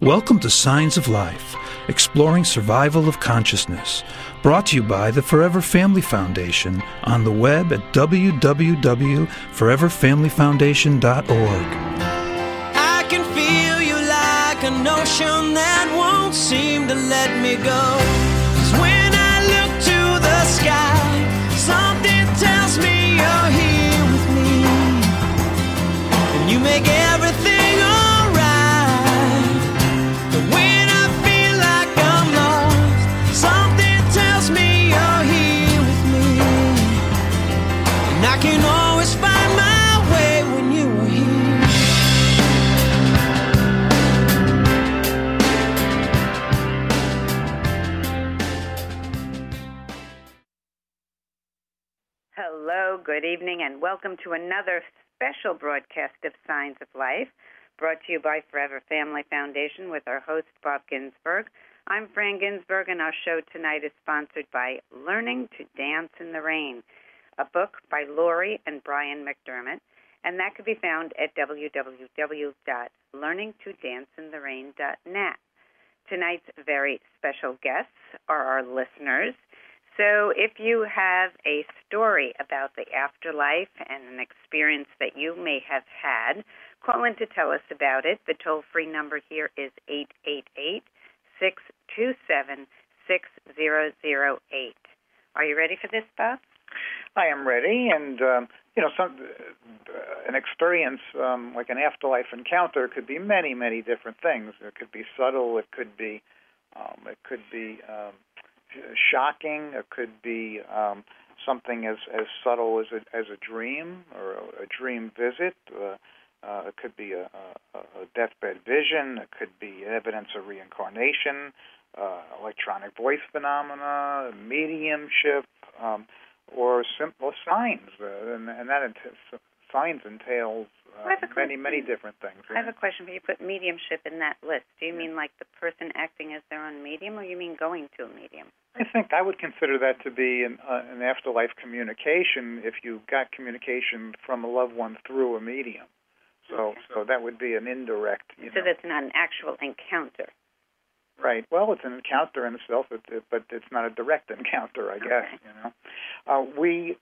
Welcome to Signs of Life, exploring survival of consciousness, brought to you by the Forever Family Foundation on the web at www.foreverfamilyfoundation.org. I can feel you like an ocean that won't seem to let me go. 'Cause when I look to the sky, something tells me you're here with me, and you make everything alright. But when I feel like I'm lost, something tells me you're here with me, and I can always find my way when you are here. Hello, good evening, and welcome to another special broadcast of Signs of Life, brought to you by Forever Family Foundation with our host, Bob Ginsberg. I'm Fran Ginsberg, and our show tonight is sponsored by Learning to Dance in the Rain, a book by Lori and Brian McDermott, and that can be found at www.learningtodanceintherain.net. Tonight's very special guests are our listeners. So if you have a story about the afterlife and an experience that you may have had, call in to tell us about it. The toll-free number here is 888-627-6008. Are you ready for this, Bob? I am ready, and an experience like an afterlife encounter could be many, many different things. It could be subtle. It could be shocking. It could be something as subtle as a dream or a dream visit. It could be a deathbed vision. It could be evidence of reincarnation, electronic voice phenomena, mediumship, or simple signs. And that signs entails many different things. I have a question. But you put mediumship in that list. Do you mean like the person acting as their own medium, or you mean going to a medium? I think I would consider that to be an afterlife communication if you got communication from a loved one through a medium. So that would be an indirect. So that's not an actual encounter. Right. Well, it's an encounter in itself, but it's not a direct encounter, I guess. Okay.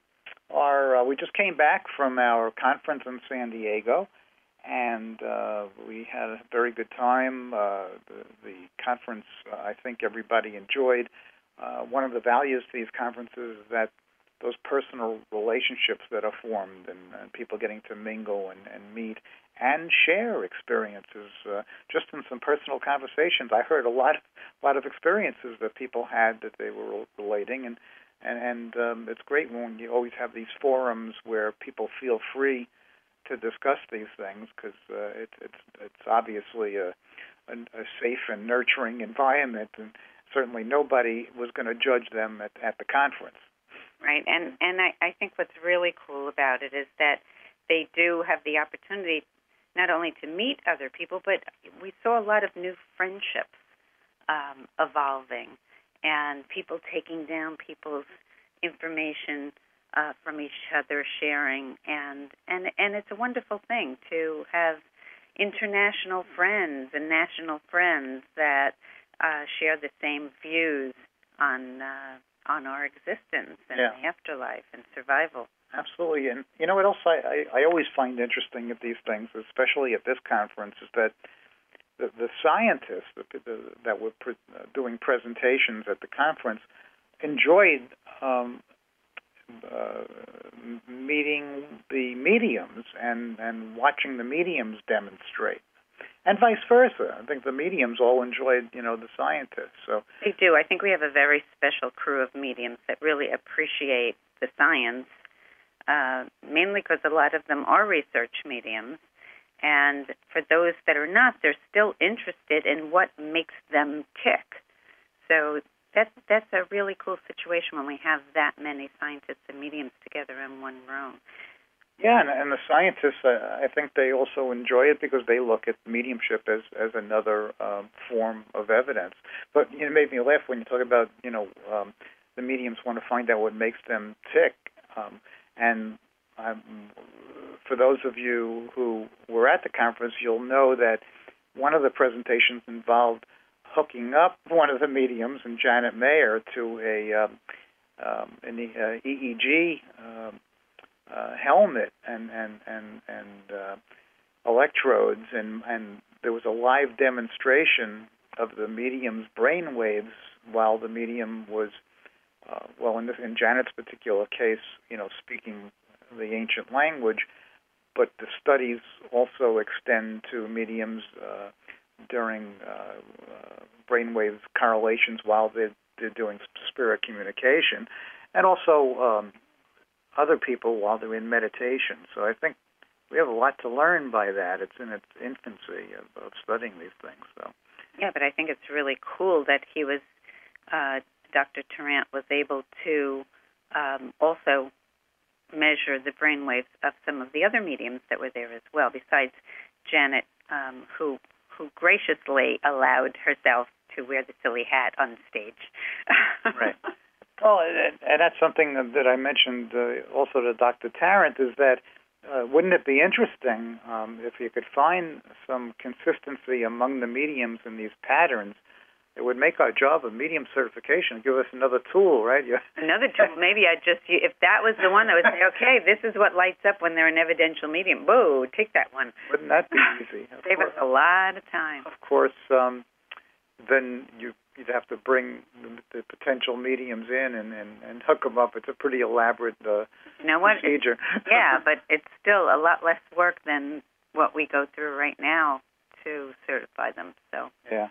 We just came back from our conference in San Diego, and we had a very good time. The conference, I think everybody enjoyed. One of the values to these conferences is that those personal relationships that are formed and people getting to mingle and meet and share experiences. Just in some personal conversations, I heard a lot of experiences that people had that they were relating, and it's great when you always have these forums where people feel free to discuss these things, because it's obviously a safe and nurturing environment, and certainly nobody was going to judge them at the conference. Right, and I think what's really cool about it is that they do have the opportunity not only to meet other people, but we saw a lot of new friendships evolving, and people taking down people's information from each other, sharing, and it's a wonderful thing to have international friends and national friends that share the same views on our existence and the afterlife and survival. Absolutely. And you know what else I always find interesting at these things, especially at this conference, is that the scientists that were doing presentations at the conference enjoyed meeting the mediums and watching the mediums demonstrate. And vice versa. I think the mediums all enjoyed, the scientists. So they do. I think we have a very special crew of mediums that really appreciate the science, mainly because a lot of them are research mediums. And for those that are not, they're still interested in what makes them tick. So that's a really cool situation when we have that many scientists and mediums together in one room. Yeah, and the scientists, I think they also enjoy it because they look at mediumship as another form of evidence. But it made me laugh when you talk about, the mediums want to find out what makes them tick. And for those of you who were at the conference, you'll know that one of the presentations involved hooking up one of the mediums, and Janet Mayer, to an EEG helmet and electrodes, and there was a live demonstration of the medium's brain waves while the medium was, in Janet's particular case, speaking the ancient language, but the studies also extend to mediums during brainwave correlations while they're doing spirit communication, and also other people while they're in meditation. So I think we have a lot to learn by that. It's in its infancy of studying these things. So. Yeah, but I think it's really cool that he was, Dr. Tarrant was able to also measure the brainwaves of some of the other mediums that were there as well, besides Janet, who graciously allowed herself to wear the silly hat on stage. Right. Well, and that's something that I mentioned also to Dr. Tarrant, is that wouldn't it be interesting if you could find some consistency among the mediums in these patterns? It would make our job of medium certification, give us another tool, right? Another tool. Maybe if that was the one, I would say, okay, this is what lights up when they're an evidential medium. Whoa, take that one. Wouldn't that be easy? Save us a lot of time. Of course, then you'd have to bring the potential mediums in and hook them up. It's a pretty elaborate procedure. Yeah, but it's still a lot less work than what we go through right now to certify them. So yeah.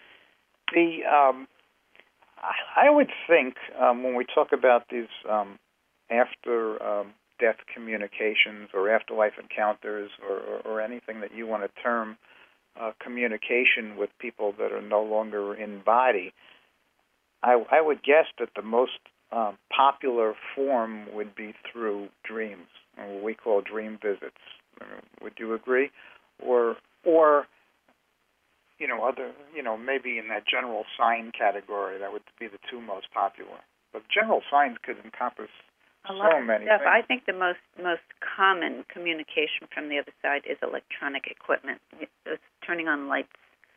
I would think when we talk about these after-death communications or afterlife encounters or anything that you want to term communication with people that are no longer in body, I would guess that the most popular form would be through dreams, what we call dream visits. Would you agree? Or maybe in that general sign category, that would be the two most popular. But general signs could encompass so many things. I think the most common communication from the other side is electronic equipment. It's turning on lights,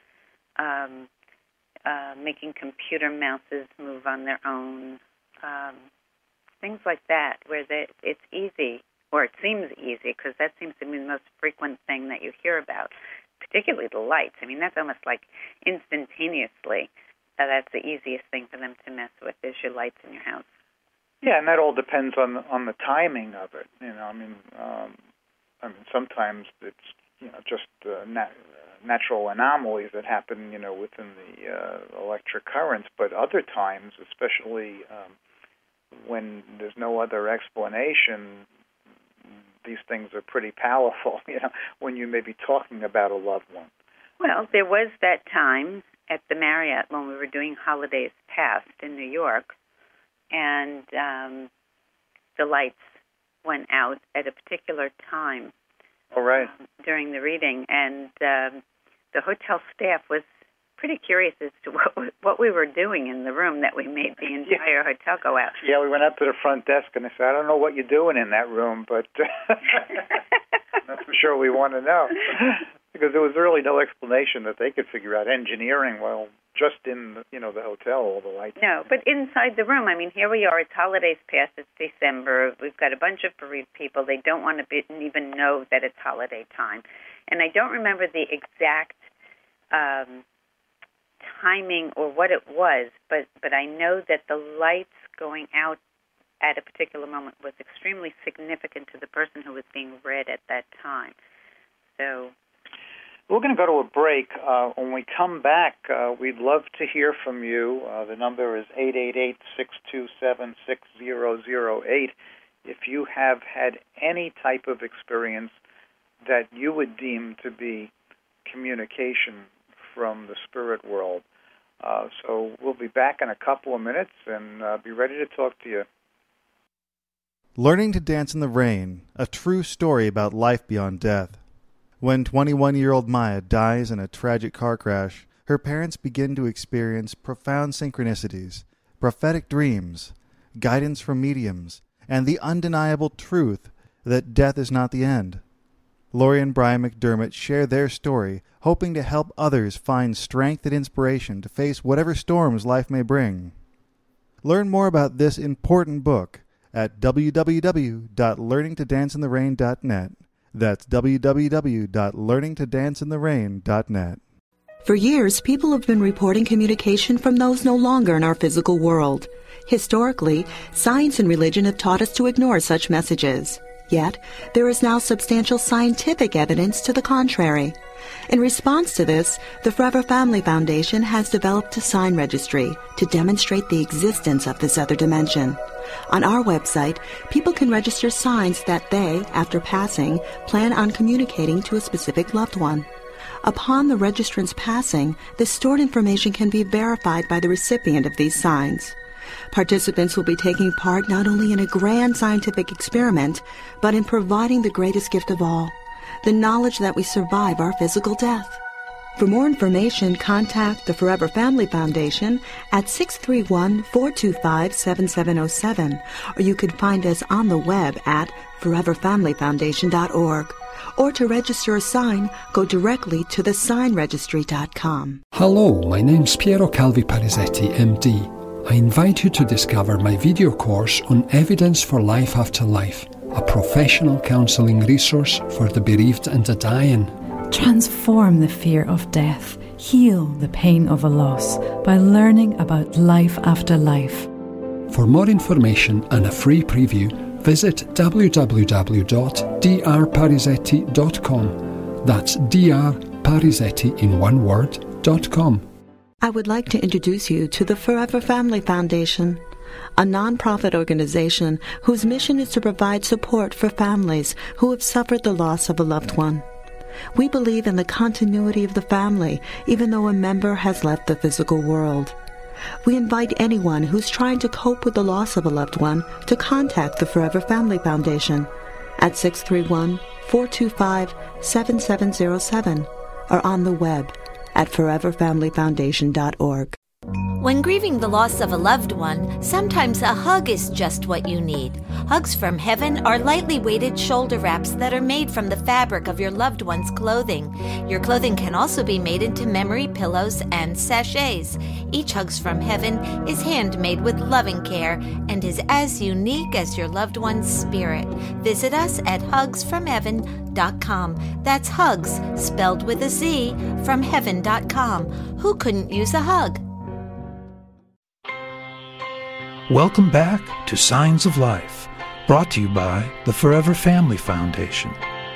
making computer mouses move on their own, things like that, where it's easy, or it seems easy, because that seems to be the most frequent thing that you hear about. Particularly the lights. I mean, that's almost like instantaneously. That's the easiest thing for them to mess with, is your lights in your house. Yeah, and that all depends on the timing of it. Sometimes it's just natural anomalies that happen, within the electric currents. But other times, especially when there's no other explanation, these things are pretty powerful, when you may be talking about a loved one. Well, there was that time at the Marriott when we were doing Holidays Past in New York, and the lights went out at a particular time. All right. During the reading, and the hotel staff was pretty curious as to what we were doing in the room that we made the entire hotel go out. Yeah, we went up to the front desk and they said, I don't know what you're doing in that room, but that's for sure we want to know. Because there was really no explanation that they could figure out engineering while just in the hotel, all the lights. No, but inside the room, here we are, it's Holidays Past, it's December, we've got a bunch of bereaved people, they don't want to even know that it's holiday time. And I don't remember the exact timing or what it was, but I know that the lights going out at a particular moment was extremely significant to the person who was being read at that time. So we're going to go to a break. When we come back, we'd love to hear from you. The number is 888-627-6008. If you have had any type of experience that you would deem to be communication from the spirit world. So we'll be back in a couple of minutes and be ready to talk to you. Learning to Dance in the Rain, a true story about life beyond death. When 21-year-old Maya dies in a tragic car crash, her parents begin to experience profound synchronicities, prophetic dreams, guidance from mediums, and the undeniable truth that death is not the end. Lori and Brian McDermott share their story, hoping to help others find strength and inspiration to face whatever storms life may bring. Learn more about this important book at www.learningtodanceintherain.net. That's www.learningtodanceintherain.net. For years, people have been reporting communication from those no longer in our physical world. Historically, science and religion have taught us to ignore such messages. Yet, there is now substantial scientific evidence to the contrary. In response to this, the Forever Family Foundation has developed a sign registry to demonstrate the existence of this other dimension. On our website, people can register signs that they, after passing, plan on communicating to a specific loved one. Upon the registrant's passing, the stored information can be verified by the recipient of these signs. Participants will be taking part not only in a grand scientific experiment, but in providing the greatest gift of all, the knowledge that we survive our physical death. For more information, contact the Forever Family Foundation at 631-425-7707, or you can find us on the web at foreverfamilyfoundation.org. Or to register a sign, go directly to thesignregistry.com. Hello, my name's Piero Calvi Parisetti, MD. I invite you to discover my video course on Evidence for Life After Life, a professional counselling resource for the bereaved and the dying. Transform the fear of death, heal the pain of a loss by learning about life after life. For more information and a free preview, visit www.drparisetti.com. That's drparisetti in one word.com. I would like to introduce you to the Forever Family Foundation, a nonprofit organization whose mission is to provide support for families who have suffered the loss of a loved one. We believe in the continuity of the family, even though a member has left the physical world. We invite anyone who's trying to cope with the loss of a loved one to contact the Forever Family Foundation at 631-425-7707 or on the web at foreverfamilyfoundation.org. When grieving the loss of a loved one, sometimes a hug is just what you need. Hugs from Heaven are lightly weighted shoulder wraps that are made from the fabric of your loved one's clothing. Your clothing can also be made into memory pillows and sachets. Each Hugs from Heaven is handmade with loving care and is as unique as your loved one's spirit. Visit us at hugsfromheaven.com. That's hugs, spelled with a Z, from heaven.com. Who couldn't use a hug? Welcome back to Signs of Life, brought to you by the Forever Family Foundation.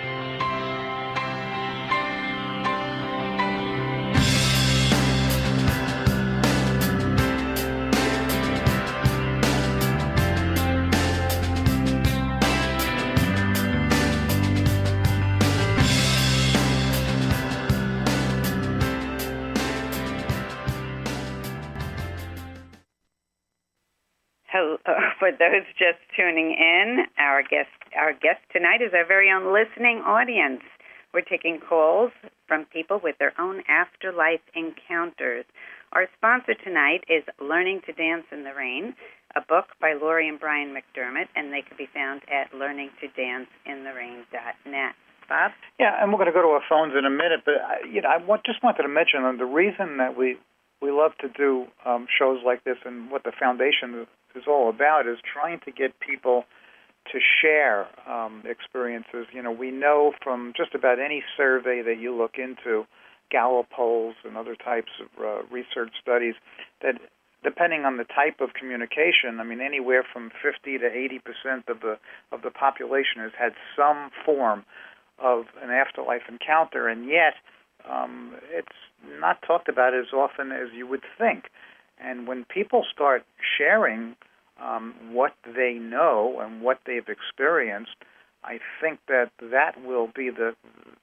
For those just tuning in, our guest tonight is our very own listening audience. We're taking calls from people with their own afterlife encounters. Our sponsor tonight is Learning to Dance in the Rain, a book by Lori and Brian McDermott, and they can be found at learningtodanceintherain.net. Bob? Yeah, and we're going to go to our phones in a minute, but I just wanted to mention the reason that we love to do shows like this and what the foundation is all about is trying to get people to share experiences. We know from just about any survey that you look into, Gallup polls and other types of research studies, that depending on the type of communication, anywhere from 50 to 80% of the population has had some form of an afterlife encounter, and yet it's not talked about as often as you would think. And when people start sharing what they know and what they've experienced, I think that will be the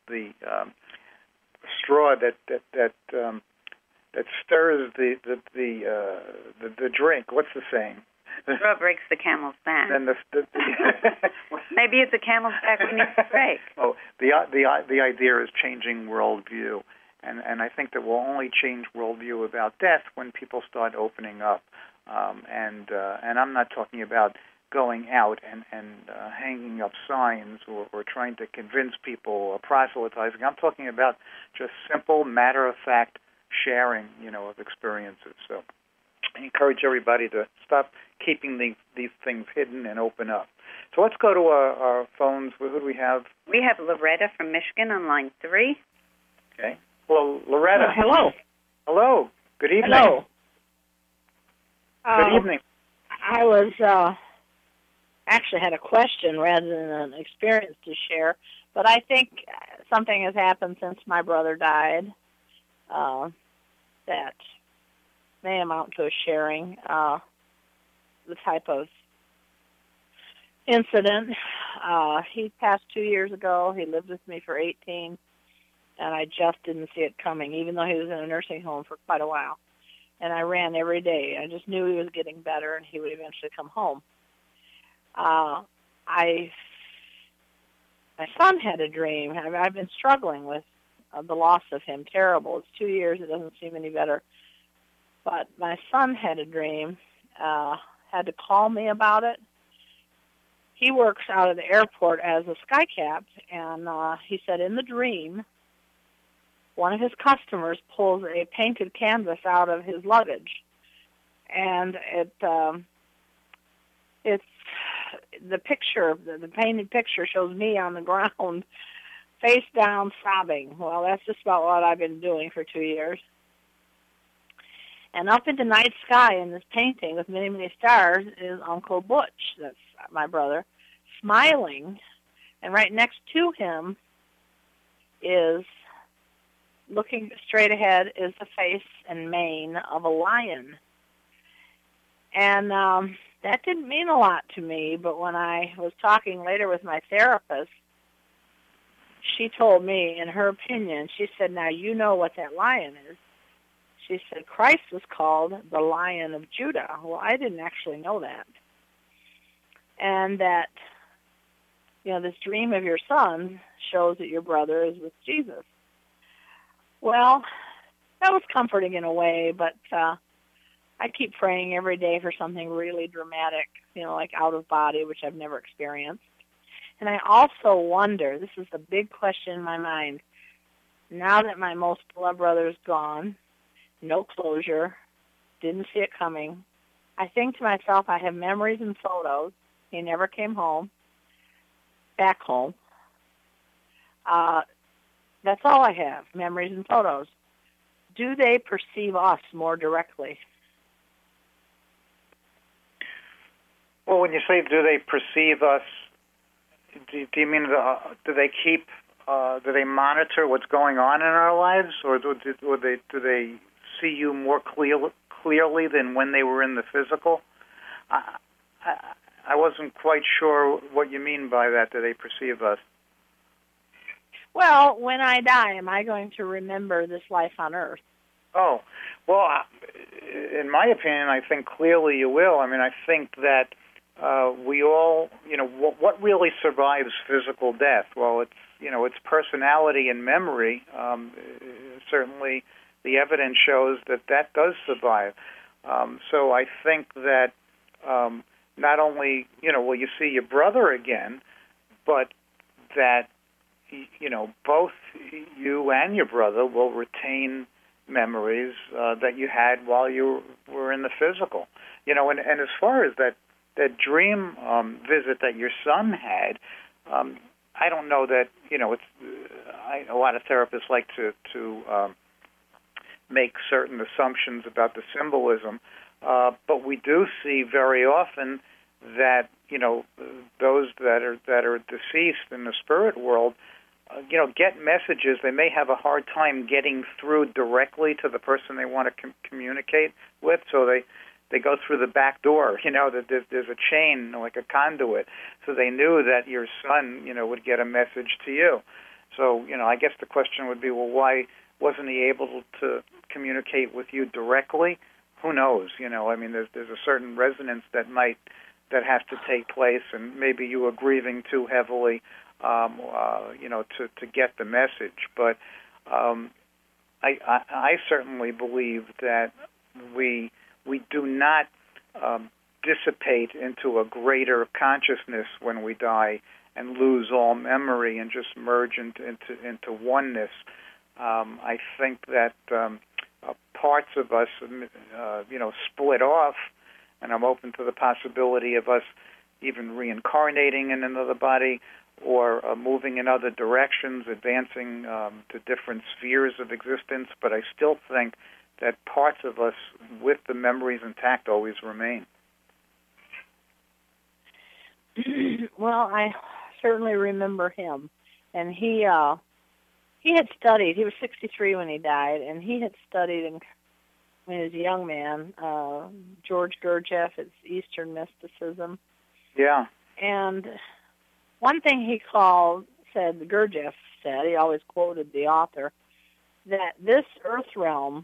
straw that stirs the drink. What's the saying? The straw breaks the camel's back. Then maybe it's a camel's back we need to break. Oh, the idea is changing worldview. And I think that we'll only change worldview about death when people start opening up. And I'm not talking about going out and hanging up signs or trying to convince people or proselytizing. I'm talking about just simple, matter-of-fact sharing, of experiences. So I encourage everybody to stop keeping these things hidden and open up. So let's go to our phones. Who do we have? We have Loretta from Michigan on line 3. Okay. Well, Loretta. Hello. Hello. Good evening. Hello. Good evening. I was actually had a question rather than an experience to share, but I think something has happened since my brother died that may amount to a sharing. The type of incident. He passed 2 years ago. He lived with me for 18, and I just didn't see it coming, even though he was in a nursing home for quite a while. And I ran every day. I just knew he was getting better, and he would eventually come home. My son had a dream. I've been struggling with the loss of him. Terrible. It's 2 years. It doesn't seem any better. But my son had a dream, had to call me about it. He works out of the airport as a skycap, and he said in the dream, one of his customers pulls a painted canvas out of his luggage, and it's the picture, the painted picture shows me on the ground, face down, sobbing. Well, that's just about what I've been doing for 2 years. And up in the night sky in this painting with many, many stars is Uncle Butch, that's my brother, smiling. And right next to him is, looking straight ahead, is the face and mane of a lion. And that didn't mean a lot to me, but when I was talking later with my therapist, she told me, in her opinion, she said, now you know what that lion is. She said, Christ was called the Lion of Judah. Well, I didn't actually know that. And that, this dream of your son shows that your brother is with Jesus. Well, that was comforting in a way, but I keep praying every day for something really dramatic, like out of body, which I've never experienced. And I also wonder, this is the big question in my mind, now that my most beloved brother is gone, no closure, didn't see it coming, I think to myself, I have memories and photos. He never came home, back home. That's all I have, memories and photos. Do they perceive us more directly? Well, when you say do they perceive us, do you mean do they keep, do they monitor what's going on in our lives, or do they see you more clearly than when they were in the physical? I wasn't quite sure what you mean by that. Do they perceive us? Well, when I die, am I going to remember this life on earth? Oh, well, in my opinion, I think clearly you will. I mean, I think that we all, what really survives physical death? Well, it's personality and memory. Certainly, the evidence shows that does survive. So I think that not only, will you see your brother again, but that, both you and your brother will retain memories that you had while you were in the physical. And as far as that dream visit that your son had, I don't know that, a lot of therapists like to make certain assumptions about the symbolism, but we do see very often that, those that are deceased in the spirit world, get messages. They may have a hard time getting through directly to the person they want to communicate with, so they go through the back door. That there's a chain, like a conduit. So they knew that your son, would get a message to you. So, I guess the question would be, well, why wasn't he able to communicate with you directly? Who knows? There's a certain resonance that has to take place, and maybe you were grieving too heavily, to get the message. But I certainly believe that we do not dissipate into a greater consciousness when we die and lose all memory and just merge into oneness. I think that parts of us, split off, and I'm open to the possibility of us even reincarnating in another body or moving in other directions, advancing to different spheres of existence. But I still think that parts of us with the memories intact always remain. Well, I certainly remember him. And he had studied. He was 63 when he died, and he had studied when he was a young man, George Gurdjieff, it's Eastern mysticism. Yeah. And one thing Gurdjieff said, he always quoted the author, that this earth realm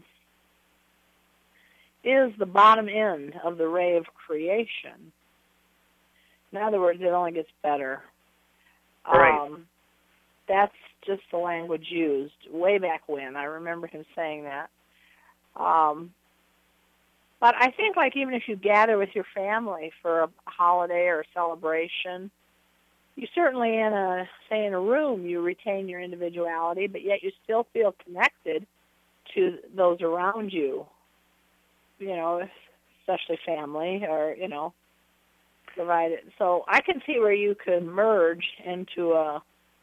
is the bottom end of the ray of creation. In other words, it only gets better. Right. That's just the language used way back when. I remember him saying that. But I think, like, even if you gather with your family for a holiday or a celebration, you certainly, in a room, you retain your individuality, but yet you still feel connected to those around you, especially family or, provided. So I can see where you could merge into a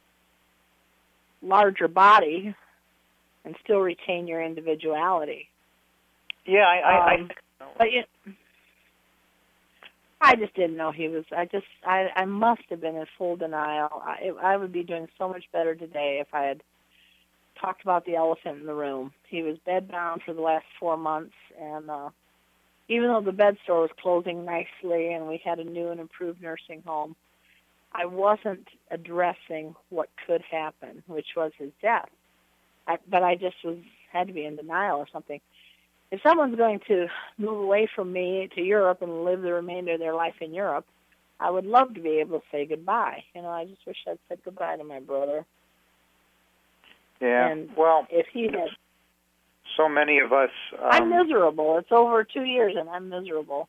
larger body and still retain your individuality. Yeah, I just didn't know he was. I must have been in full denial. I would be doing so much better today if I had talked about the elephant in the room. He was bedbound for the last 4 months, and even though the bed store was closing nicely and we had a new and improved nursing home, I wasn't addressing what could happen, which was his death. But I just had to be in denial or something. If someone's going to move away from me to Europe and live the remainder of their life in Europe, I would love to be able to say goodbye. I just wish I'd said goodbye to my brother. Yeah, and well, if he had... So many of us... I'm miserable. It's over 2 years, and I'm miserable.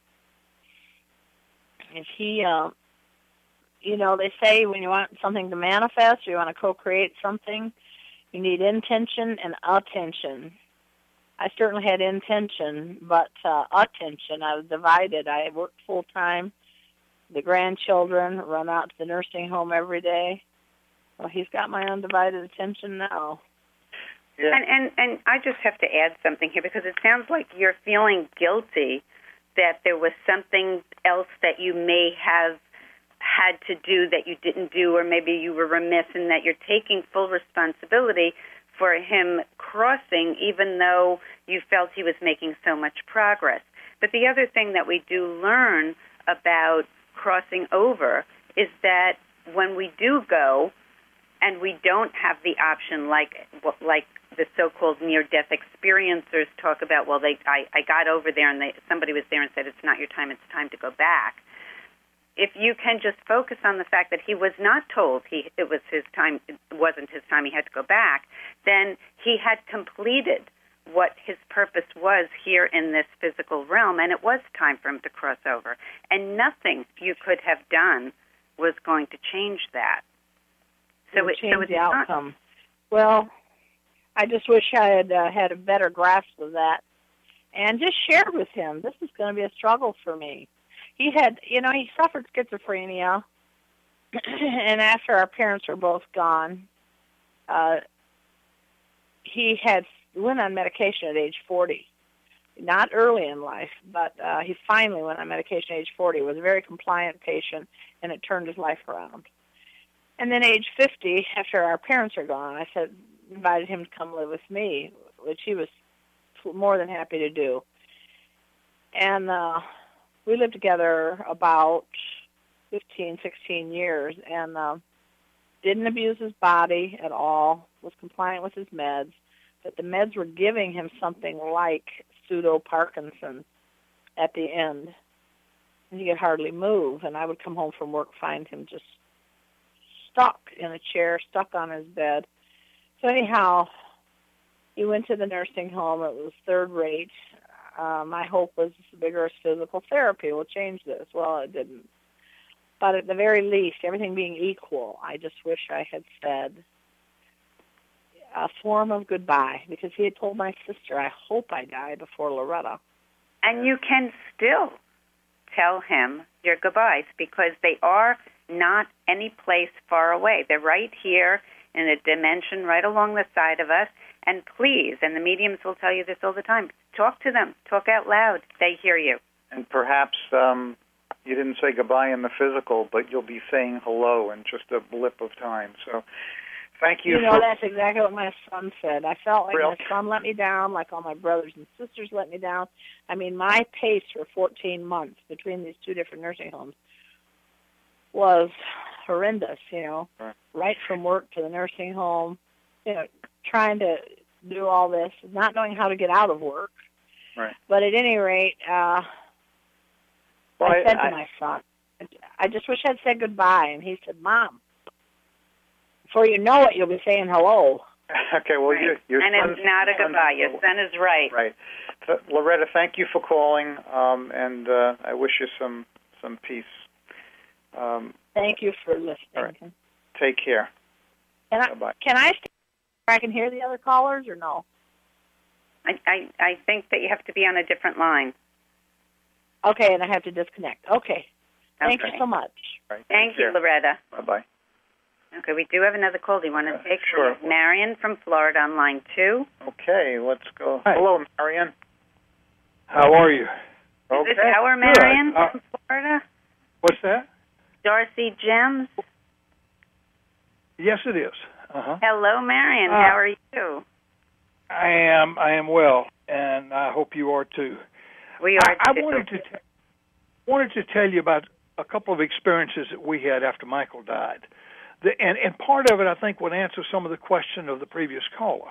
If he... they say when you want something to manifest or you want to co-create something, you need intention and attention. I certainly had intention, but attention, I was divided. I worked full-time, the grandchildren, run out to the nursing home every day. Well, he's got my undivided attention now. Yeah. And I just have to add something here, because it sounds like you're feeling guilty that there was something else that you may have had to do that you didn't do, or maybe you were remiss, in that you're taking full responsibility for him crossing, even though you felt he was making so much progress. But the other thing that we do learn about crossing over is that when we do go and we don't have the option, like the so-called near-death experiencers talk about, well, I got over there and somebody was there and said, it's not your time, it's time to go back. If you can just focus on the fact that he was not told it was his time, it wasn't his time, he had to go back, then he had completed what his purpose was here in this physical realm, and it was time for him to cross over. And nothing you could have done was going to change that. So it's the outcome. Well, I just wish I had had a better grasp of that and just shared with him, this is going to be a struggle for me. He had, he suffered schizophrenia, and after our parents were both gone, he went on medication at age 40. Not early in life, but he finally went on medication at age 40. He was a very compliant patient, and it turned his life around. And then age 50, after our parents were gone, I invited him to come live with me, which he was more than happy to do. And we lived together about 15, 16 years, and didn't abuse his body at all, was compliant with his meds, but the meds were giving him something like pseudo-Parkinson's at the end, and he could hardly move, and I would come home from work, find him just stuck in a chair, stuck on his bed. So anyhow, he went to the nursing home. It was third rate. my hope was vigorous physical therapy will change this. Well, it didn't. But at the very least, everything being equal, I just wish I had said a form of goodbye, because he had told my sister, I hope I die before Loretta. And you can still tell him your goodbyes, because they are not any place far away. They're right here in a dimension right along the side of us. And please, and the mediums will tell you this all the time, talk to them. Talk out loud. They hear you. And perhaps you didn't say goodbye in the physical, but you'll be saying hello in just a blip of time. So thank you. That's exactly what my son said. I felt like my son let me down, like all my brothers and sisters let me down. I mean, my pace for 14 months between these two different nursing homes was horrendous, right from work to the nursing home, trying to do all this, not knowing how to get out of work. Right. But at any rate, I said to my son, I just wish I'd said goodbye. And he said, Mom, before you know it, you'll be saying hello. Okay, well, right. your and it's not a goodbye. Your son is right. Right. So, Loretta, thank you for calling, and I wish you some peace. Thank you for listening. All right. Take care. Bye-bye. Can I stay where I can hear the other callers, or no? I think that you have to be on a different line. Okay, and I have to disconnect. Okay. Thank you so much. Right. Thank you, Loretta. Bye-bye. Okay, we do have another call. Do you want to take? Sure. Marion from Florida on line 2. Okay, let's go. Hi. Hello, Marion. How are you? Okay. Is this our Marion from Florida? What's that? Darcy Gems? Yes, it is. Hello, Marion. How are you? I am well, and I hope you are too. We are I too. wanted to tell you about a couple of experiences that we had after Michael died. And part of it, I think, would answer some of the question of the previous caller.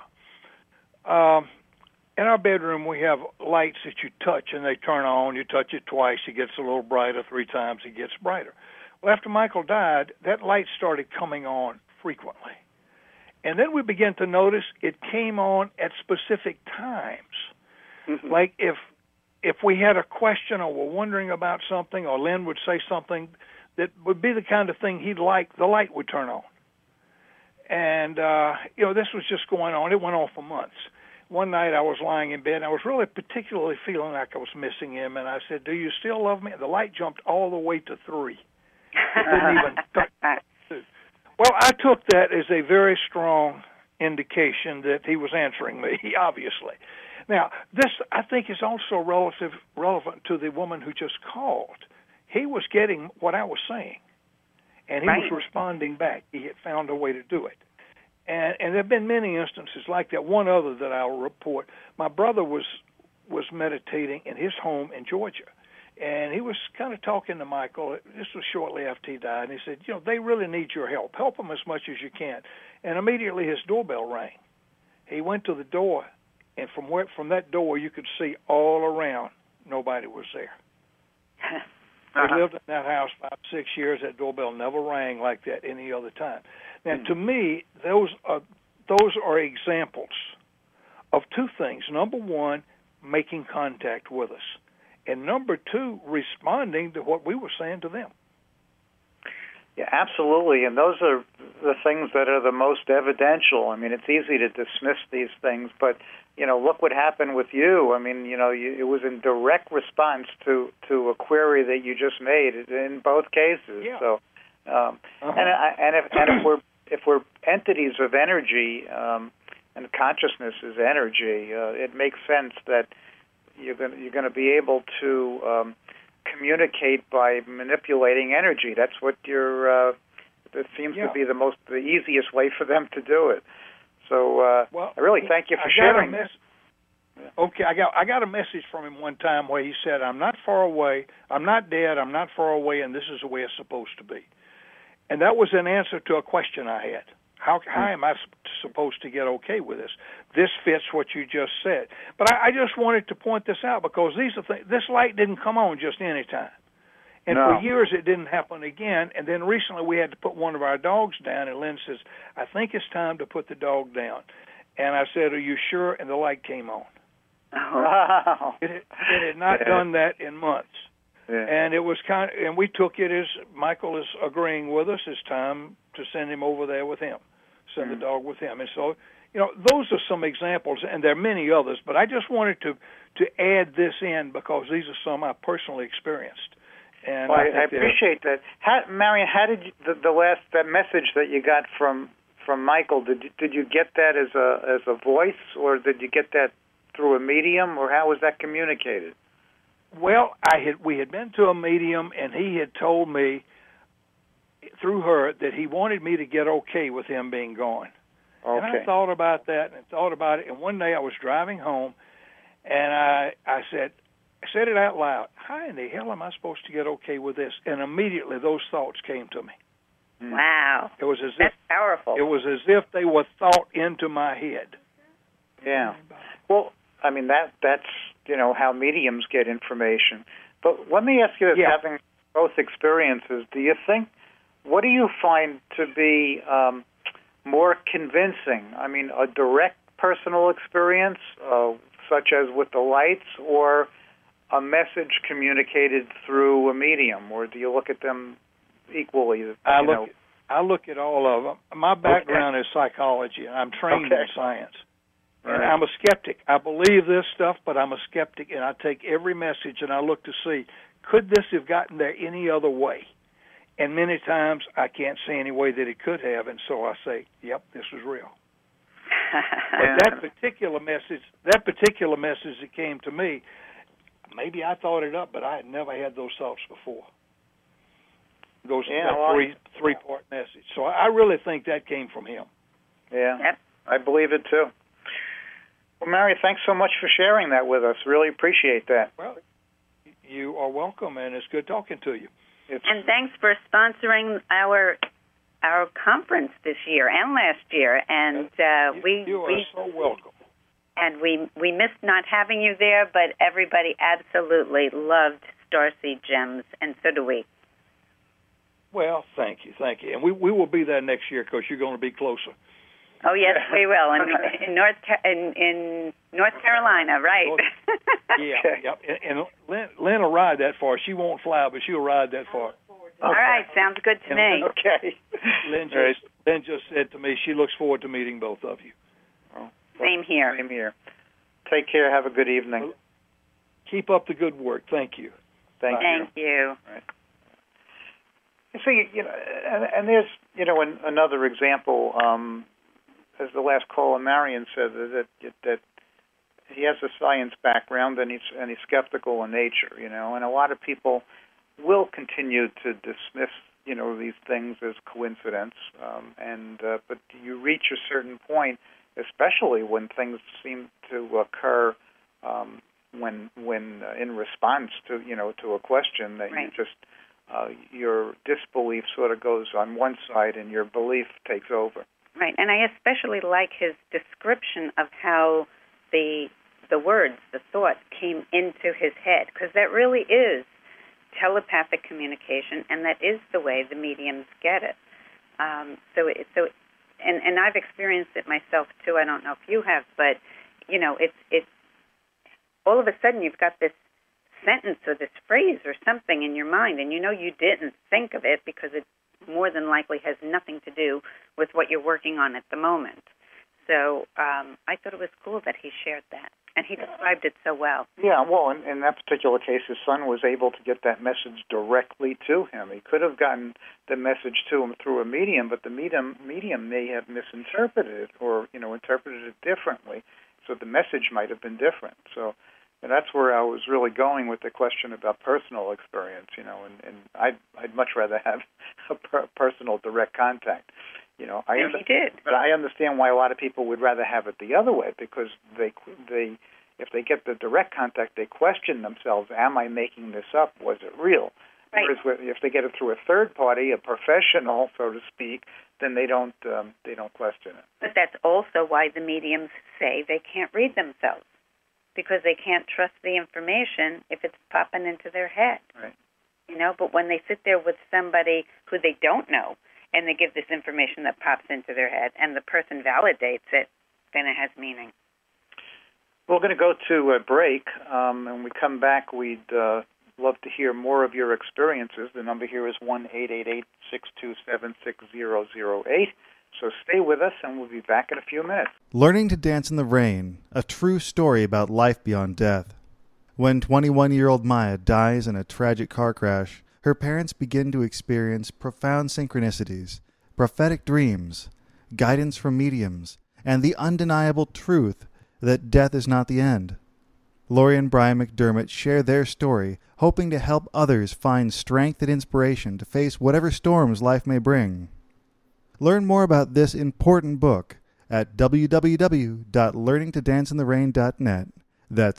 In our bedroom, we have lights that you touch, and they turn on. You touch it twice, it gets a little brighter. 3 times, it gets brighter. Well, after Michael died, that light started coming on frequently. And then we began to notice it came on at specific times. Mm-hmm. Like if we had a question or were wondering about something, or Lynn would say something that would be the kind of thing he'd like, the light would turn on. And, this was just going on. It went on for months. One night I was lying in bed, and I was really particularly feeling like I was missing him, and I said, "Do you still love me?" And the light jumped all the way to 3. It didn't even touch 2. Well, I took that as a very strong indication that he was answering me, obviously. Now, this, I think, is also relevant to the woman who just called. He was getting what I was saying, and he was responding back. He had found a way to do it. And there have been many instances like that. One other that I'll report, my brother was meditating in his home in Georgia, and he was kind of talking to Michael. This was shortly after he died, and he said, they really need your help. Help them as much as you can. And immediately his doorbell rang. He went to the door, and from that door you could see all around nobody was there. He lived in that house 5-6 years. That doorbell never rang like that any other time. Now, to me, those are examples of 2 things. Number 1, making contact with us. And number 2, responding to what we were saying to them. Yeah, absolutely. And those are the things that are the most evidential. I mean, it's easy to dismiss these things, but, look what happened with you. I mean, it was in direct response to a query that you just made in both cases. Yeah. So, if we're entities of energy, and consciousness is energy, it makes sense that you're going to be able to communicate by manipulating energy. That's what that seems to be the easiest way for them to do it. So I really thank you for sharing. Okay, I got a message from him one time where he said, "I'm not far away. I'm not dead. I'm not far away, and this is the way it's supposed to be." And that was an answer to a question I had. How am I supposed to get okay with this? This fits what you just said. But I just wanted to point this out because these are this light didn't come on just any time. And for years it didn't happen again. And then recently we had to put one of our dogs down, and Lynn says, "I think it's time to put the dog down." And I said, "Are you sure?" And the light came on. Wow. It had not done that in months. Yeah. And it was and we took it as Michael is agreeing with us. It's time to send him over there with him, send the dog with him. And so, those are some examples, and there are many others. But I just wanted to add this in because these are some I personally experienced. And well, I appreciate that. Marion, how did that message that you got from Michael? Did you get that as a voice, or did you get that through a medium, or how was that communicated? Well, we had been to a medium, and he had told me through her that he wanted me to get okay with him being gone. Okay. And I thought about that and thought about it. And one day I was driving home, and I said it out loud. How in the hell am I supposed to get okay with this? And immediately those thoughts came to me. Wow. It was That's powerful. It was as if they were thought into my head. Yeah. Well, I mean that's how mediums get information. But let me ask you this: having both experiences, what do you find to be more convincing? I mean, a direct personal experience, such as with the lights, or a message communicated through a medium, or do you look at them equally? I look at all of them. My background is psychology, and I'm trained in science. And I'm a skeptic. I believe this stuff, but I'm a skeptic, and I take every message and I look to see, could this have gotten there any other way? And many times I can't see any way that it could have, and so I say, yep, this was real. But that particular message that came to me, maybe I thought it up, but I had never had those thoughts before. That three-part message. So I really think that came from him. Yeah, yep. I believe it too. Well, Mary, thanks so much for sharing that with us. Really appreciate that. Well, you are welcome, and it's good talking to you. And thanks for sponsoring our conference this year and last year. And you are so welcome. And we missed not having you there, but everybody absolutely loved Starseed Gems, and so do we. Well, thank you. And we will be there next year because you're going to be closer. Oh yes, we will in North Carolina, right? Yeah. And Lynn will ride that far. She won't fly, but she'll ride that far. All right, sounds good to me. Okay. Lynn just said to me she looks forward to meeting both of you. Oh, Same here. Same here. Take care. Have a good evening. Keep up the good work. Thank you. Thank you. Right. So and there's another example. As the last caller, Marion said, that he has a science background and he's skeptical in nature, and a lot of people will continue to dismiss, these things as coincidence, but you reach a certain point, especially when things seem to occur when in response to a question that you just your disbelief sort of goes on one side and your belief takes over. Right, and I especially like his description of how the words, the thought, came into his head, because that really is telepathic communication, and that is the way the mediums get it. And I've experienced it myself too. I don't know if you have, but it's all of a sudden you've got this sentence or this phrase or something in your mind, and you didn't think of it because it more than likely has nothing to do with what you're working on at the moment. So I thought it was cool that he shared that, and he described it so well. Yeah, well, in that particular case, his son was able to get that message directly to him. He could have gotten the message to him through a medium, but the medium may have misinterpreted it or, interpreted it differently, so the message might have been different. So that's where I was really going with the question about personal experience, and I'd much rather have a personal direct contact. He did. But I understand why a lot of people would rather have it the other way, because if they get the direct contact, they question themselves: am I making this up? Was it real? Right. Whereas if they get it through a third party, a professional, so to speak, then they don't question it. But that's also why the mediums say they can't read themselves, because they can't trust the information if it's popping into their head. Right. But when they sit there with somebody who they don't know, and they give this information that pops into their head, and the person validates it, then it has meaning. We're going to go to a break, and when we come back, we'd love to hear more of your experiences. The number here is 1-888-627-6008. So stay with us, and we'll be back in a few minutes. Learning to Dance in the Rain, a true story about life beyond death. When 21-year-old Maya dies in a tragic car crash, her parents begin to experience profound synchronicities, prophetic dreams, guidance from mediums, and the undeniable truth that death is not the end. Laurie and Brian McDermott share their story, hoping to help others find strength and inspiration to face whatever storms life may bring. Learn more about this important book at www.learningtodanceintherain.net. That's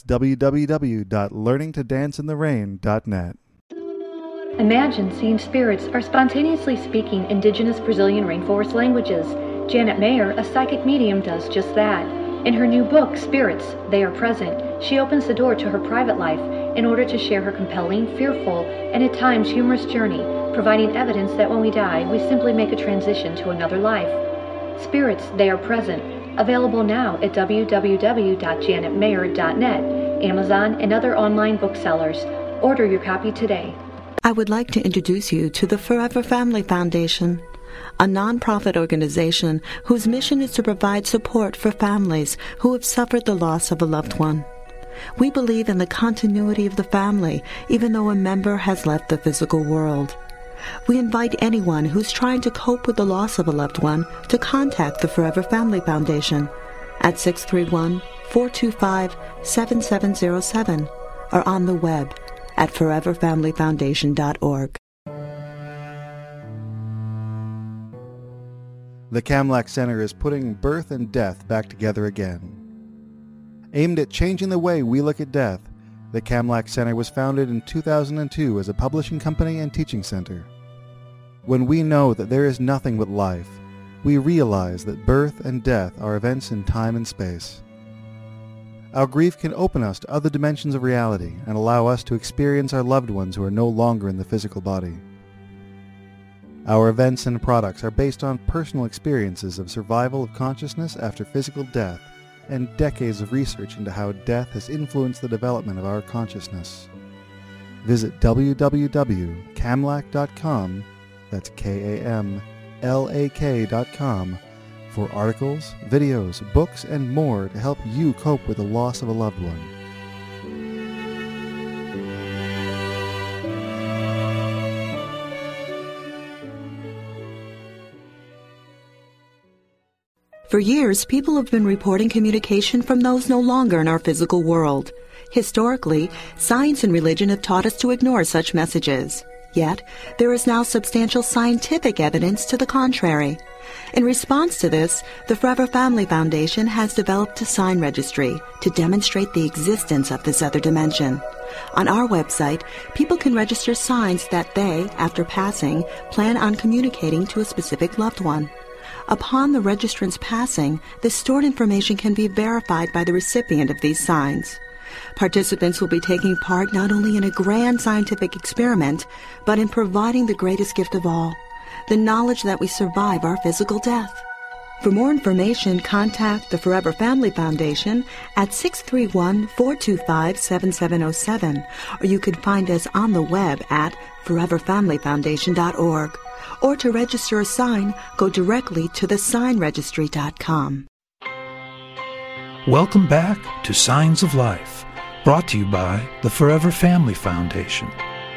www.learningtodanceintherain.net. Imagine seeing spirits are spontaneously speaking indigenous Brazilian rainforest languages. Janet Mayer, a psychic medium, does just that. In her new book, Spirits, They Are Present, she opens the door to her private life in order to share her compelling, fearful, and at times humorous journey, providing evidence that when we die, we simply make a transition to another life. Spirits, They Are Present, available now at www.janetmayer.net, Amazon, and other online booksellers. Order your copy today. I would like to introduce you to the Forever Family Foundation, a nonprofit organization whose mission is to provide support for families who have suffered the loss of a loved one. We believe in the continuity of the family, even though a member has left the physical world. We invite anyone who's trying to cope with the loss of a loved one to contact the Forever Family Foundation at 631-425-7707 or on the web at foreverfamilyfoundation.org. The Kamlak Center is putting birth and death back together again. Aimed at changing the way we look at death, the Kamlak Center was founded in 2002 as a publishing company and teaching center. When we know that there is nothing but life, we realize that birth and death are events in time and space. Our grief can open us to other dimensions of reality and allow us to experience our loved ones who are no longer in the physical body. Our events and products are based on personal experiences of survival of consciousness after physical death and decades of research into how death has influenced the development of our consciousness. Visit www.kamlak.com, that's KAMLAK.com, for articles, videos, books, and more to help you cope with the loss of a loved one. For years, people have been reporting communication from those no longer in our physical world. Historically, science and religion have taught us to ignore such messages. Yet, there is now substantial scientific evidence to the contrary. In response to this, the Forever Family Foundation has developed a sign registry to demonstrate the existence of this other dimension. On our website, people can register signs that they, after passing, plan on communicating to a specific loved one. Upon the registrant's passing, the stored information can be verified by the recipient of these signs. Participants will be taking part not only in a grand scientific experiment, but in providing the greatest gift of all, the knowledge that we survive our physical death. For more information, contact the Forever Family Foundation at 631-425-7707, or you can find us on the web at foreverfamilyfoundation.org. Or to register a sign, go directly to thesignregistry.com. Welcome back to Signs of Life, brought to you by the Forever Family Foundation.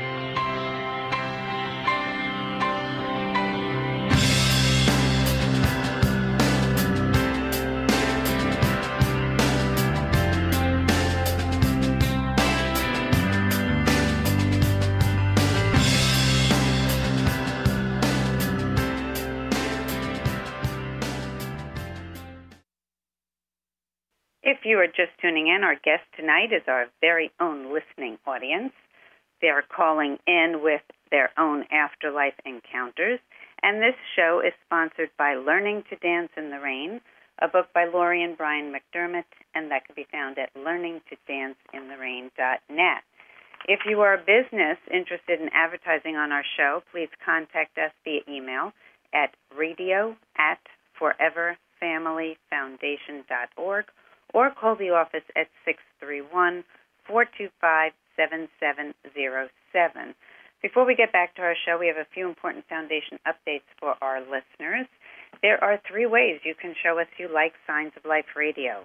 If you are just tuning in, our guest tonight is our very own listening audience. They are calling in with their own afterlife encounters, and this show is sponsored by Learning to Dance in the Rain, a book by Laurie and Brian McDermott, and that can be found at learningtodanceintherain.net. If you are a business interested in advertising on our show, please contact us via email at radio@foreverfamilyfoundation.org, or call the office at 631-425-7707. Before we get back to our show, we have a few important Foundation updates for our listeners. There are 3 ways you can show us you like Signs of Life Radio.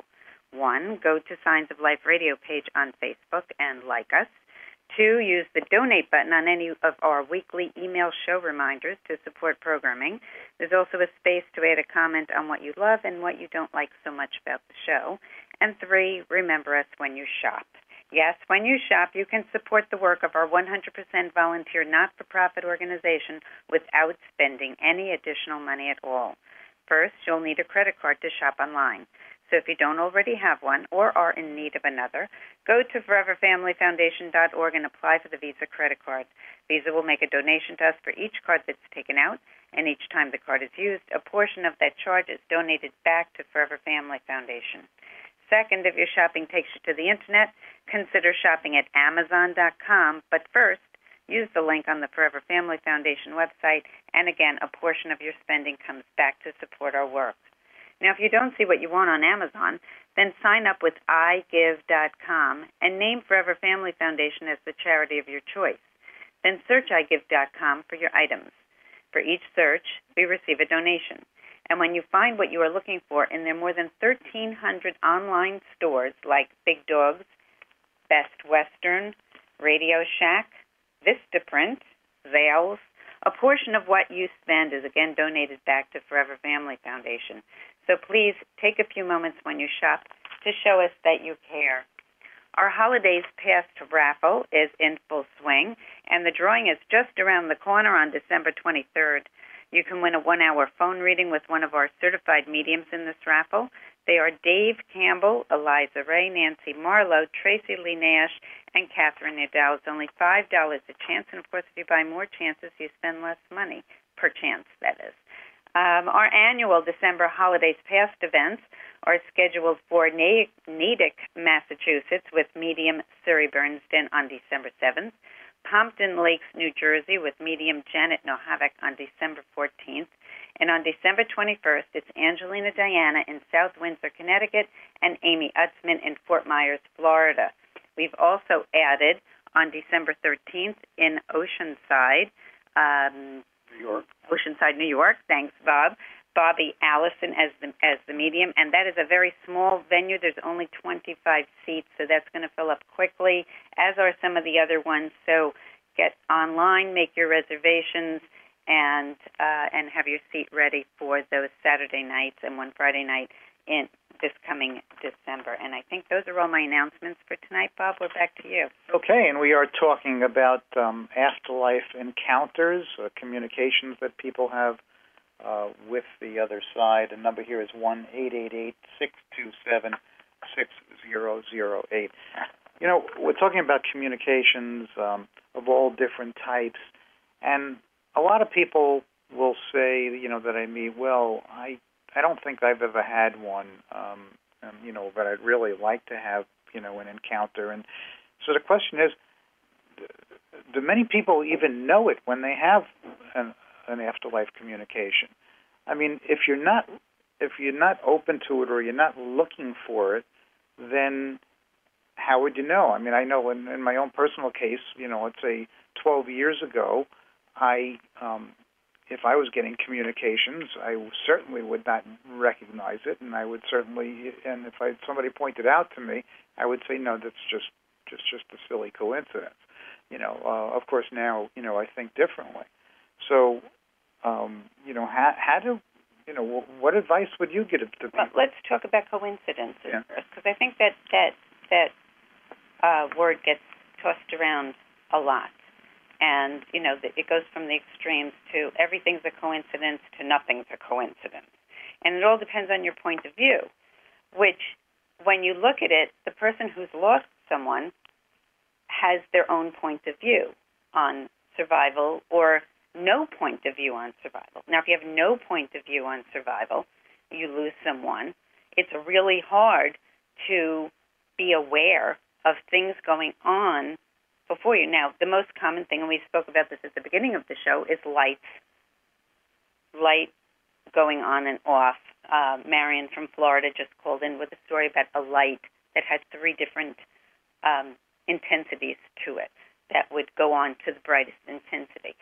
1, go to Signs of Life Radio page on Facebook and like us. 2, use the donate button on any of our weekly email show reminders to support programming. There's also a space to add a comment on what you love and what you don't like so much about the show. And 3, remember us when you shop. Yes, when you shop, you can support the work of our 100% volunteer not-for-profit organization without spending any additional money at all. First, you'll need a credit card to shop online. So if you don't already have one or are in need of another, go to foreverfamilyfoundation.org and apply for the Visa credit card. Visa will make a donation to us for each card that's taken out, and each time the card is used, a portion of that charge is donated back to Forever Family Foundation. Second, if your shopping takes you to the Internet, consider shopping at Amazon.com. But first, use the link on the Forever Family Foundation website, and again, a portion of your spending comes back to support our work. Now, if you don't see what you want on Amazon, then sign up with iGive.com and name Forever Family Foundation as the charity of your choice. Then search iGive.com for your items. For each search, we receive a donation. And when you find what you are looking for in their more than 1,300 online stores like Big Dogs, Best Western, Radio Shack, Vistaprint, Zales, a portion of what you spend is again donated back to Forever Family Foundation. So please take a few moments when you shop to show us that you care. Our Holidays Past raffle is in full swing, and the drawing is just around the corner on December 23rd. You can win a 1-hour phone reading with one of our certified mediums in this raffle. They are Dave Campbell, Eliza Ray, Nancy Marlowe, Tracy Lee Nash, and Catherine Nadal. It's only $5 a chance, and of course, if you buy more chances, you spend less money per chance, that is. Our annual December Holidays Past events are scheduled for Natick, Massachusetts, with medium Surrey Bernston on December 7th, Pompton Lakes, New Jersey, with medium Janet Nohavec on December 14th, and on December 21st, it's Angelina Diana in South Windsor, Connecticut, and Amy Utzman in Fort Myers, Florida. We've also added on December 13th in Oceanside, New York. Oceanside, New York. Thanks, Bob. Bobby Allison as the medium, and that is a very small venue. There's only 25 seats, so that's going to fill up quickly, as are some of the other ones. So get online, make your reservations, and have your seat ready for those Saturday nights and one Friday night in this coming December. And I think those are all my announcements for tonight. Bob, we're back to you. Okay, and we are talking about afterlife encounters, communications that people have with the other side. The number here is 1-888-627-6008. You know, we're talking about communications of all different types, and a lot of people will say, you know, that I meet, well, I don't think I've ever had one, you know, but I'd really like to have, you know, an encounter. And so the question is, do many people even know it when they have an afterlife communication? I mean, if you're not open to it or you're not looking for it, then how would you know? I mean, I know in my own personal case, you know, let's say 12 years ago, if I was getting communications, I certainly would not recognize it, and I would certainly, and if somebody pointed out to me, I would say, no, that's just a silly coincidence. You know, of course now, you know, I think differently. So, you know, how do, you know, what advice would you give to people? Well, let's talk about coincidences first, because I think that word gets tossed around a lot. And, you know, it goes from the extremes to everything's a coincidence to nothing's a coincidence. And it all depends on your point of view, which, when you look at it, the person who's lost someone has their own point of view on survival or no point of view on survival. Now, if you have no point of view on survival, you lose someone, it's really hard to be aware of things going on before you. Now, the most common thing, and we spoke about this at the beginning of the show, is light going on and off. Marion from Florida just called in with a story about a light that had 3 different intensities to it that would go on to the brightest intensity.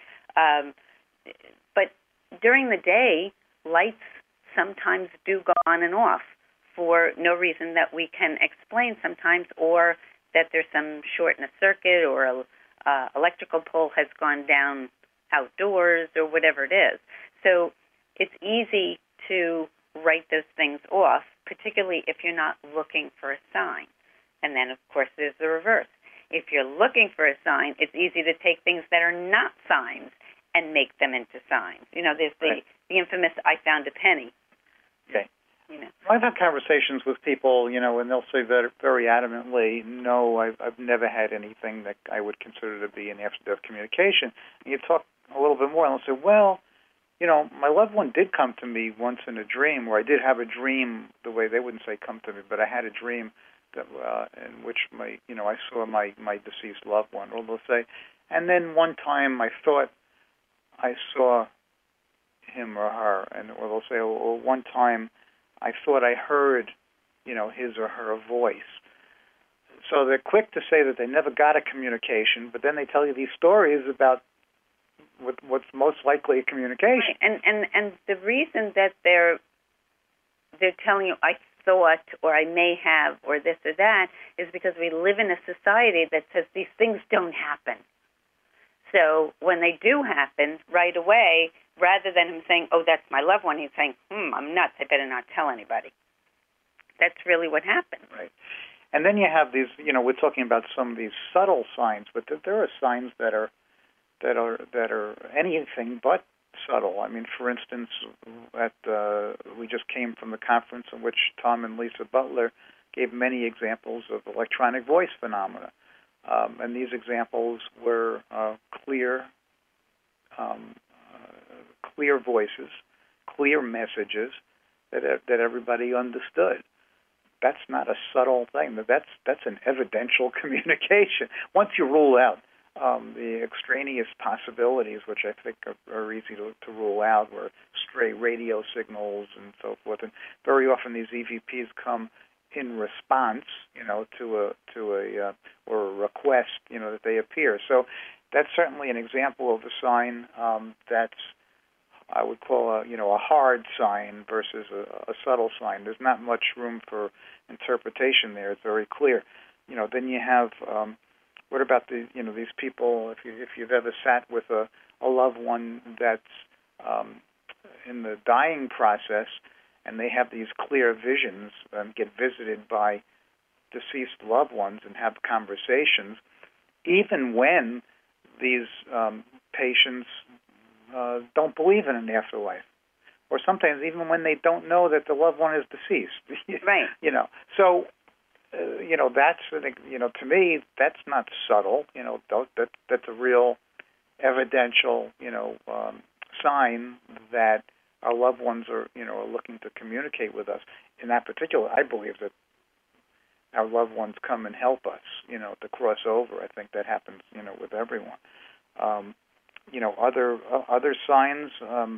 But during the day, lights sometimes do go on and off for no reason that we can explain sometimes, or that there's some short in a circuit, or a electrical pole has gone down outdoors, or whatever it is. So it's easy to write those things off, particularly if you're not looking for a sign. And then, of course, there's the reverse. If you're looking for a sign, it's easy to take things that are not signs and make them into signs. You know, there's the infamous "I found a penny." Okay. You know. I've had conversations with people, you know, and they'll say very adamantly, no, I've never had anything that I would consider to be an after-death communication. And you talk a little bit more, and they'll say, well, you know, my loved one did come to me once in a dream, where I did have a dream, the way they wouldn't say come to me, but I had a dream that in which I saw my deceased loved one. Or they'll say, and then one time I thought I saw him or her, or they'll say, or one time I thought I heard, you know, his or her voice. So they're quick to say that they never got a communication, but then they tell you these stories about what's most likely a communication. Right. And the reason that they're telling you, I thought, or I may have, or this or that, is because we live in a society that says these things don't happen. So when they do happen, right away, rather than him saying, oh, that's my loved one, he's saying, I'm nuts, I better not tell anybody. That's really what happened. Right. And then you have these, you know, we're talking about some of these subtle signs, but there are signs that are anything but subtle. I mean, for instance, we just came from the conference in which Tom and Lisa Butler gave many examples of electronic voice phenomena. And these examples were clear voices, clear messages that everybody understood. That's not a subtle thing. That's an evidential communication. Once you rule out the extraneous possibilities, which I think are easy to rule out, were stray radio signals and so forth, and very often these EVPs come in response, you know, to a or a request, you know, that they appear. So that's certainly an example of a sign that's, I would call a hard sign versus a subtle sign. There's not much room for interpretation there. It's very clear. You know, then you have what about these people? If you've ever sat with a loved one that's in the dying process, and they have these clear visions and get visited by deceased loved ones and have conversations, even when these patients don't believe in an afterlife, or sometimes even when they don't know that the loved one is deceased. Right. You know, so that's to me that's not subtle. You know, that's a real evidential sign that our loved ones are looking to communicate with us. In that particular, I believe that our loved ones come and help us, to cross over. I think that happens, with everyone. Other signs,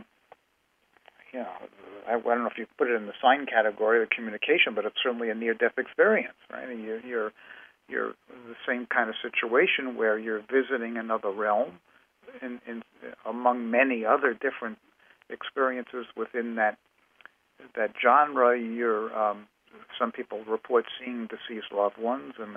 I don't know if you put it in the sign category of communication, but it's certainly a near-death experience, right? And you're the same kind of situation where you're visiting another realm, in among many other different experiences within that genre. Some people report seeing deceased loved ones, and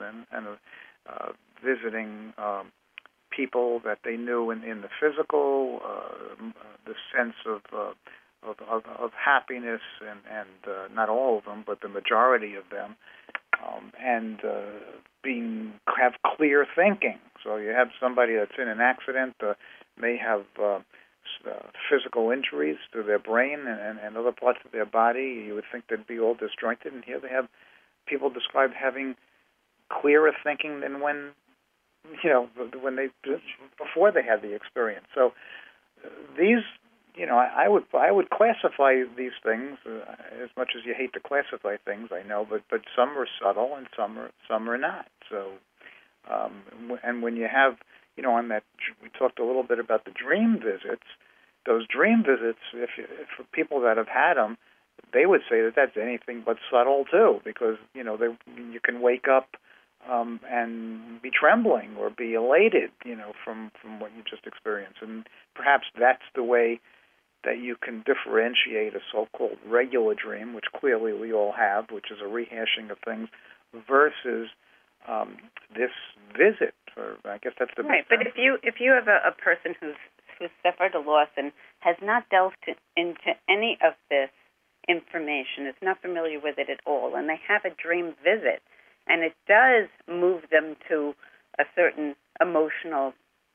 visiting people that they knew in the physical, the sense of happiness, and not all of them, but the majority of them, and have clear thinking. So you have somebody that's in an accident, may have physical injuries to their brain and other parts of their body. You would think they'd be all disjointed, and here they have people described having clearer thinking than when they before they had the experience. So these, I would classify these things as much as you hate to classify things. I know, but some are subtle and some are not. So, and when you have, on that, we talked a little bit about the dream visits. those dream visits, if for people that have had them, they would say that that's anything but subtle too, because you can wake up and be trembling or be elated, from what you just experienced, and perhaps that's the way that you can differentiate a so-called regular dream, which clearly we all have, which is a rehashing of things, versus this visit. Or I guess that's the right. best But term. if you have a person who's suffered a loss and has not delved into any of this information, is not familiar with it at all, and they have a dream visit, and it does move them to a certain emotional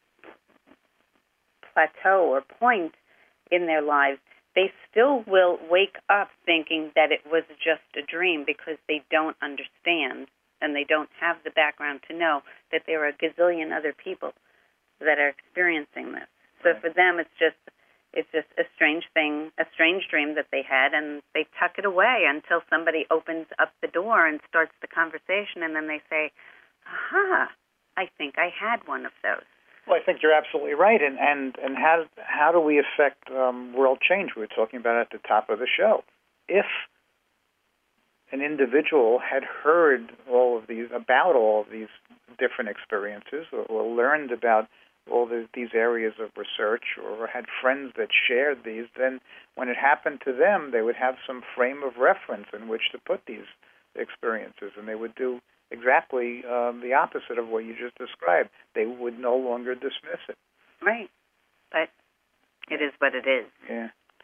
plateau or point in their lives, they still will wake up thinking that it was just a dream because they don't understand and they don't have the background to know that there are a gazillion other people that are experiencing this. So for them, it's just a strange thing, a strange dream that they had, and they tuck it away until somebody opens up the door and starts the conversation, and then they say, aha, I think I had one of those. Well, I think you're absolutely right. And how do we affect world change? We were talking about at the top of the show. If an individual had heard about all of these different experiences, or learned about all these areas of research, or had friends that shared these, then when it happened to them, they would have some frame of reference in which to put these experiences, and they would do exactly the opposite of what you just described. They would no longer dismiss it. Right. But it is what it is. Yeah.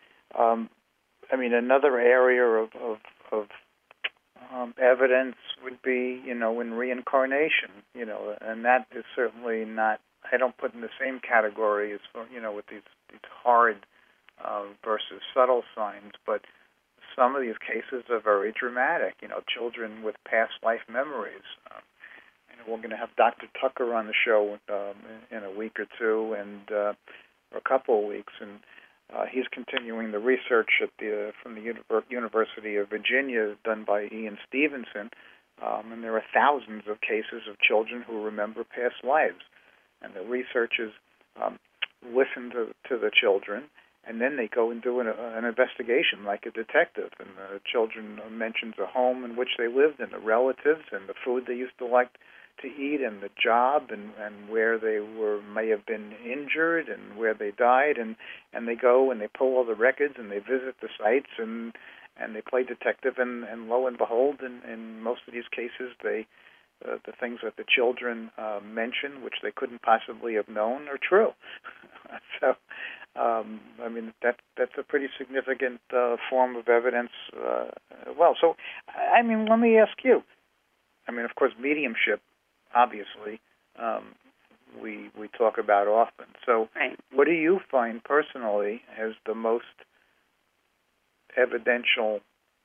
Another area of evidence would be, in reincarnation, and that is certainly not, I don't put in the same category as, with these hard versus subtle signs, but some of these cases are very dramatic. Children with past life memories. We're going to have Dr. Tucker on the show in a week or two, and or a couple of weeks, and he's continuing the research from the University of Virginia done by Ian Stevenson, and there are thousands of cases of children who remember past lives, and the researchers listen to the children. And then they go and do an investigation like a detective. And the children mentions a home in which they lived and the relatives and the food they used to like to eat and the job and where they may have been injured and where they died. And they go and they pull all the records and they visit the sites and they play detective. And lo and behold, in most of these cases, the things that the children mention, which they couldn't possibly have known, are true. So, that's a pretty significant form of evidence. So, let me ask you. Of course, mediumship, obviously, we talk about often. So, right. What do you find personally as the most evidential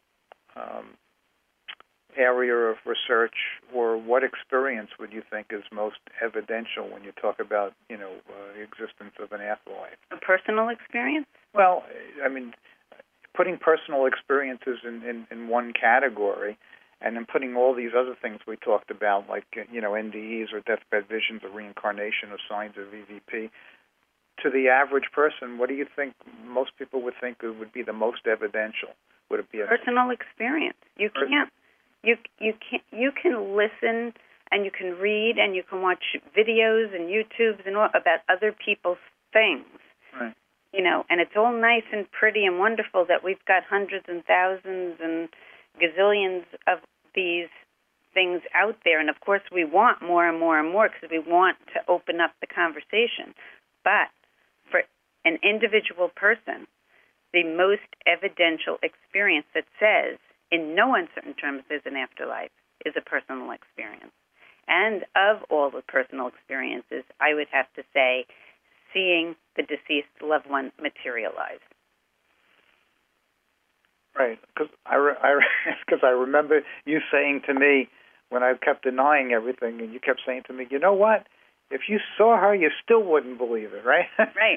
area of research, or what experience would you think is most evidential when you talk about, the existence of an afterlife? A personal experience? Well, putting personal experiences in one category, and then putting all these other things we talked about, like, NDEs or deathbed visions or reincarnation or signs of EVP, to the average person, what do you think most people would think would be the most evidential? Would it be a personal experience? You can't. You can listen and you can read and you can watch videos and YouTubes and all about other people's things. Right. And it's all nice and pretty and wonderful that we've got hundreds and thousands and gazillions of these things out there. And of course we want more and more and more because we want to open up the conversation. But for an individual person, the most evidential experience that says, in no uncertain terms, there's an afterlife, is a personal experience. And of all the personal experiences, I would have to say seeing the deceased loved one materialize. Right, because I remember you saying to me when I kept denying everything, and you kept saying to me, you know what? If you saw her, you still wouldn't believe it, right? Right.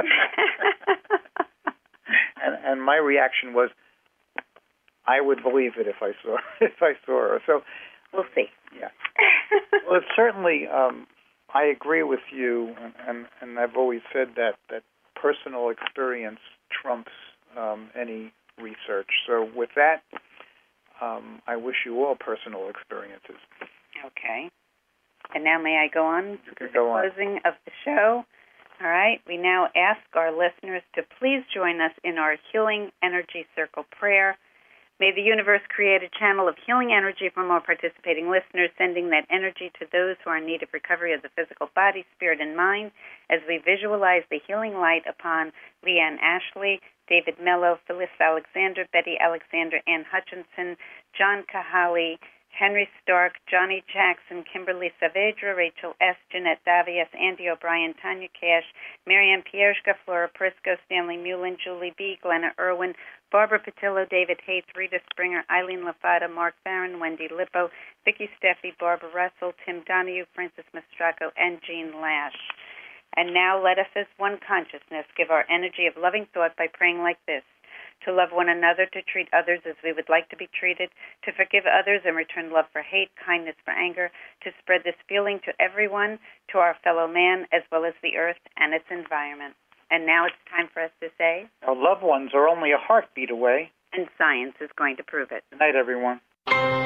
and my reaction was, I would believe it if I saw her. So we'll see. Yeah. Well, it's certainly. I agree with you, and I've always said that personal experience trumps any research. So with that, I wish you all personal experiences. Okay. And now may I go on to the go on. closing of the show? All right. We now ask our listeners to please join us in our Healing Energy Circle prayer. May the universe create a channel of healing energy from all participating listeners, sending that energy to those who are in need of recovery of the physical body, spirit, and mind, as we visualize the healing light upon Leanne Ashley, David Mello, Phyllis Alexander, Betty Alexander, Ann Hutchinson, John Kahali, Henry Stark, Johnny Jackson, Kimberly Saavedra, Rachel S., Jeanette Davies, Andy O'Brien, Tanya Cash, Marianne Pierzka, Flora Prisco, Stanley Mullen, Julie B., Glenna Irwin, Barbara Patillo, David Hates, Rita Springer, Eileen Lafada, Mark Barron, Wendy Lippo, Vicki Steffi, Barbara Russell, Tim Donahue, Francis Mastracco, and Jean Lash. And now let us as one consciousness give our energy of loving thought by praying like this: to love one another, to treat others as we would like to be treated, to forgive others and return love for hate, kindness for anger, to spread this feeling to everyone, to our fellow man, as well as the earth and its environment. And now it's time for us to say, our loved ones are only a heartbeat away. And science is going to prove it. Good night, everyone.